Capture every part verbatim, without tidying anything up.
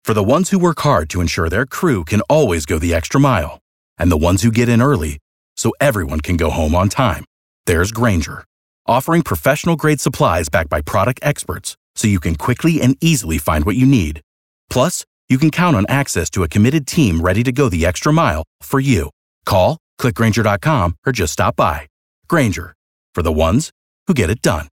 For the ones who work hard to ensure their crew can always go the extra mile, and the ones who get in early so everyone can go home on time, there's Grainger, offering professional-grade supplies backed by product experts so you can quickly and easily find what you need. Plus, you can count on access to a committed team ready to go the extra mile for you. Call, click Grainger dot com, or just stop by. Grainger, for the ones who get it done.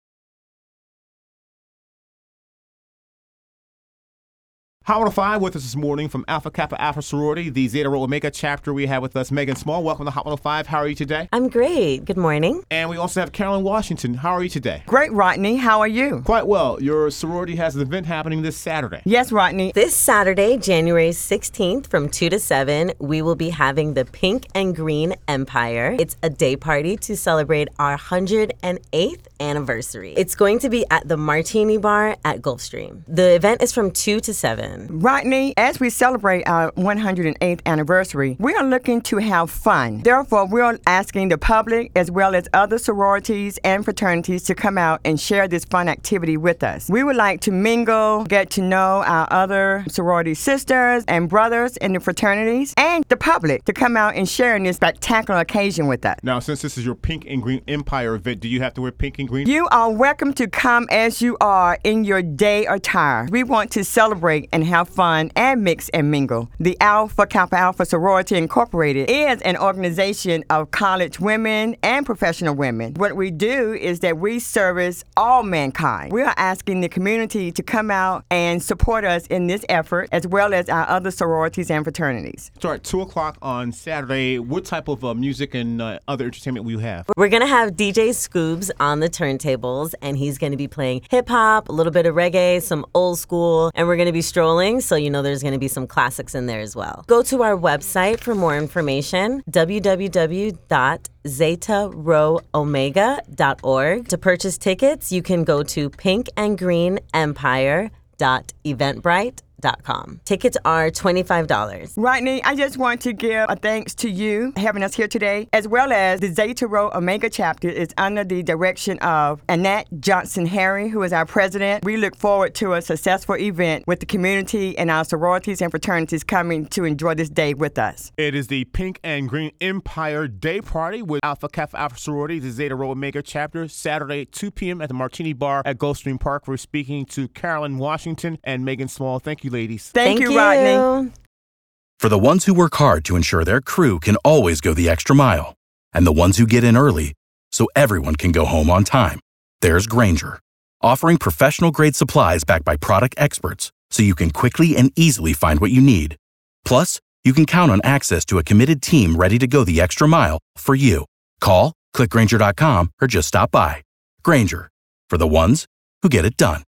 Hot one oh five with us this morning from Alpha Kappa Alpha Sorority, the Zeta Rho Omega chapter. We have with us Megan Small. Welcome to Hot one oh five. How are you today? I'm great. Good morning. And we also have Carolyn Washington. How are you today? Great, Rodney. How are you? Quite well. Your sorority has an event happening this Saturday. Yes, Rodney. This Saturday, January sixteenth from two to seven, we will be having the Pink and Green Empire. It's a day party to celebrate our one hundred eighth anniversary. It's going to be at the Martini Bar at Gulfstream. The event is from two to seven. Rodney, as we celebrate our one hundred eighth anniversary, we are looking to have fun. Therefore, we are asking the public as well as other sororities and fraternities to come out and share this fun activity with us. We would like to mingle, get to know our other sorority sisters and brothers in the fraternities, and the public to come out and share in this spectacular occasion with us. Now, since this is your Pink and Green Empire event, do you have to wear pink and green? You are welcome to come as you are in your day attire. We want to celebrate and have fun and mix and mingle. The Alpha Kappa Alpha Sorority Incorporated is an organization of college women and professional women. What we do is that we service all mankind. We are asking the community to come out and support us in this effort, as well as our other sororities and fraternities. So at two o'clock on Saturday, what type of uh, music and uh, other entertainment will you have? We're going to have D J Scoobs on the turntables, and he's going to be playing hip-hop, a little bit of reggae, some old school, and we're going to be strolling, so you know there's going to be some classics in there as well. Go to our website for more information, w w w dot zeta rho omega dot org. To purchase tickets, you can go to pink and green empire dot eventbrite dot com. Tickets are twenty-five dollars. Rodney, I just want to give a thanks to you having us here today, as well as the Zeta Rho Omega chapter is under the direction of Annette Johnson-Harry, who is our president. We look forward to a successful event with the community and our sororities and fraternities coming to enjoy this day with us. It is the Pink and Green Empire Day Party with Alpha Kappa Alpha Sorority, the Zeta Rho Omega chapter, Saturday at two p.m. at the Martini Bar at Gulfstream Park. We're speaking to Carolyn Washington and Megan Small. Thank you, ladies. Thank, Thank you, you, Rodney. For the ones who work hard to ensure their crew can always go the extra mile, and the ones who get in early so everyone can go home on time, there's Grainger, offering professional-grade supplies backed by product experts so you can quickly and easily find what you need. Plus, you can count on access to a committed team ready to go the extra mile for you. Call, click Grainger dot com, or just stop by. Grainger, for the ones who get it done.